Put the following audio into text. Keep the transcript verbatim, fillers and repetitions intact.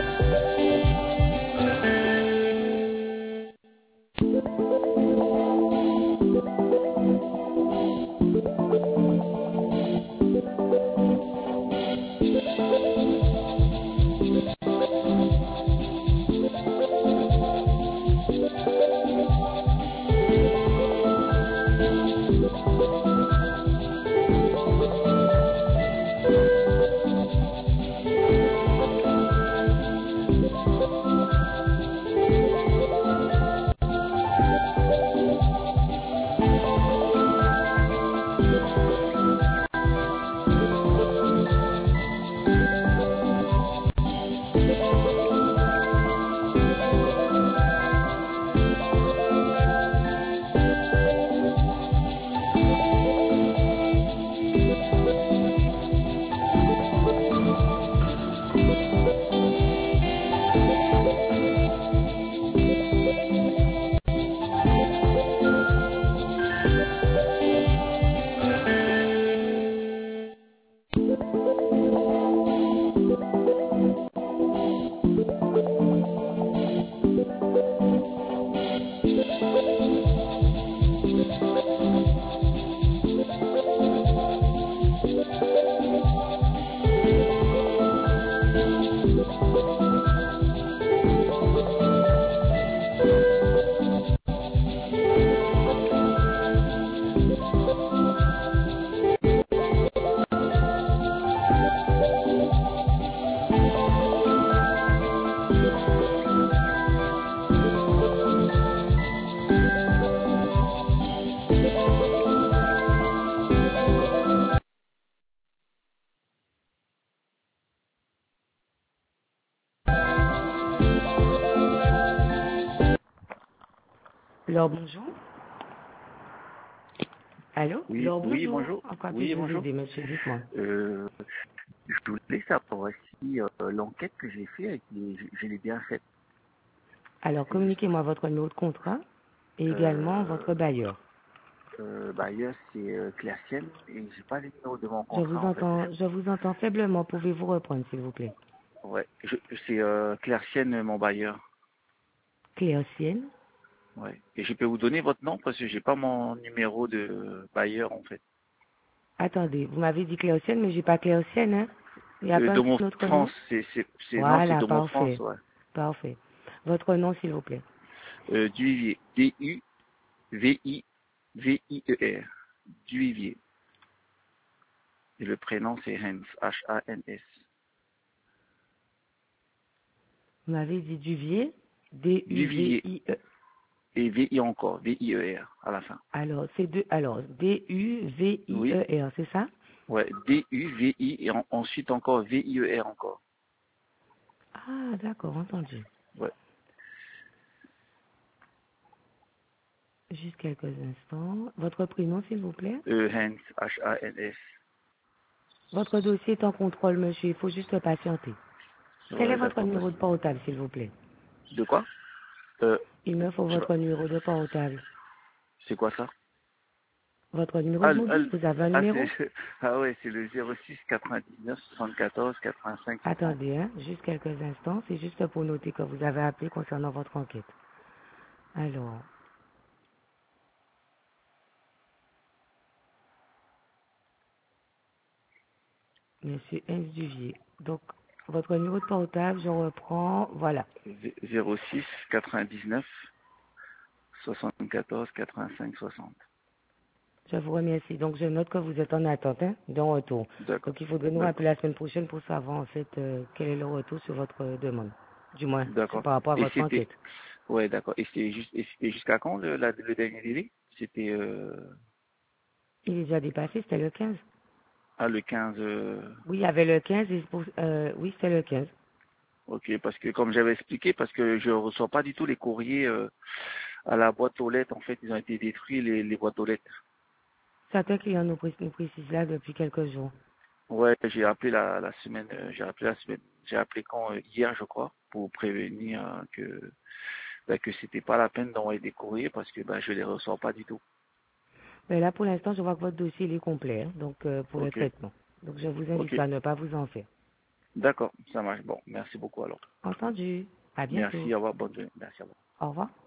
Alors, bonjour. Allô? Oui, Alors, oui, bonjour. bonjour. En quoi Oui, puis-je vous bonjour. aider, monsieur? Dites-moi. Euh, je voulais savoir si euh, l'enquête que j'ai faite, je, je l'ai bien faite. Alors, C'est juste. communiquez-moi votre numéro de contrat et également Euh, votre bailleur. euh, bah, hier, c'est euh, Claircienne et j'ai pas les numéros de mon Je contrat, vous en fait. entends, je vous entends faiblement. Pouvez-vous reprendre, s'il vous plaît? Ouais, je, c'est euh, Claircienne, mon bailleur. Cléocienne. Ouais. Et je peux vous donner votre nom parce que j'ai pas mon numéro de bailleur, en fait. Attendez, vous m'avez dit Cléocienne, mais j'ai pas Cléocienne, hein? Il n'y a Euh, pas de un mon autre France, nom? c'est, c'est, c'est, non, c'est Voilà, de mon France, parfait. ouais. Parfait. Votre nom, s'il vous plaît. Euh, Duvivier. D U V I V I E R. Duvivier. Et le prénom, c'est Hans, H A N S. Vous m'avez dit Duvier, Duvivier. D U V I E. Et V I encore, V I E R, à la fin. Alors, c'est deux, alors, D U V I Oui, E R, c'est ça? ouais, D U V I et en- ensuite encore V I E R encore. Ah, d'accord, entendu. Ouais. Juste quelques instants. Votre prénom, s'il vous plaît. E Hans, H A N S. Votre dossier est en contrôle, monsieur. Il faut juste patienter. Quel est Ouais, votre d'accord, numéro de possible. portable, s'il vous plaît? De quoi euh, Il me faut je sais pas. votre numéro de portable. C'est quoi ça? Votre numéro Ah, de le- ah, mobile, le- vous avez un ah, numéro? c'est, ah ouais, c'est le zéro six quatre-vingt-dix-neuf soixante-quatorze quatre-vingt-cinq soixante. Attendez, hein, juste quelques instants. C'est juste pour noter que vous avez appelé concernant votre enquête. Alors, monsieur Hens Duvier. Donc, votre numéro de portable, je reprends. Voilà. Zé- zéro six quatre-vingt-dix-neuf soixante-quatorze quatre-vingt-cinq soixante. Je vous remercie. Donc, je note que vous êtes en attente hein, d'un retour. D'accord, Donc, il faudrait nous rappeler d'accord, la semaine prochaine pour savoir, en fait, euh, quel est le retour sur votre euh, demande. Du moins, sur- d'accord. par rapport à Et votre c'était, enquête. ouais, d'accord. Et c'est juste, et c'était jusqu'à quand le, la- le dernier délai? C'était euh, Il est déjà dépassé, c'était le quinze. ah, le quinze. euh, Oui, il y avait le quinze. Et pour, euh, oui, c'était le quinze. ok, parce que comme j'avais expliqué, parce que je reçois pas du tout les courriers euh, à la boîte aux lettres. En fait, ils ont été détruits les, les boîtes aux lettres. Certains clients nous, pré- nous précisent là depuis quelques jours. Ouais, j'ai appelé la, la semaine, euh, j'ai appelé la semaine, j'ai appelé quand euh, hier, je crois, pour prévenir euh, que bah, que c'était pas la peine d'envoyer des courriers parce que bah, je les reçois pas du tout. Mais là, pour l'instant, je vois que votre dossier il est complet, hein, donc euh, pour le Ok, traitement. Donc, je vous invite ok, à ne pas vous en faire. D'accord, ça marche. Bon, merci beaucoup alors. Entendu. À bientôt. Merci, au revoir, bonne journée. Merci, au revoir. Au revoir.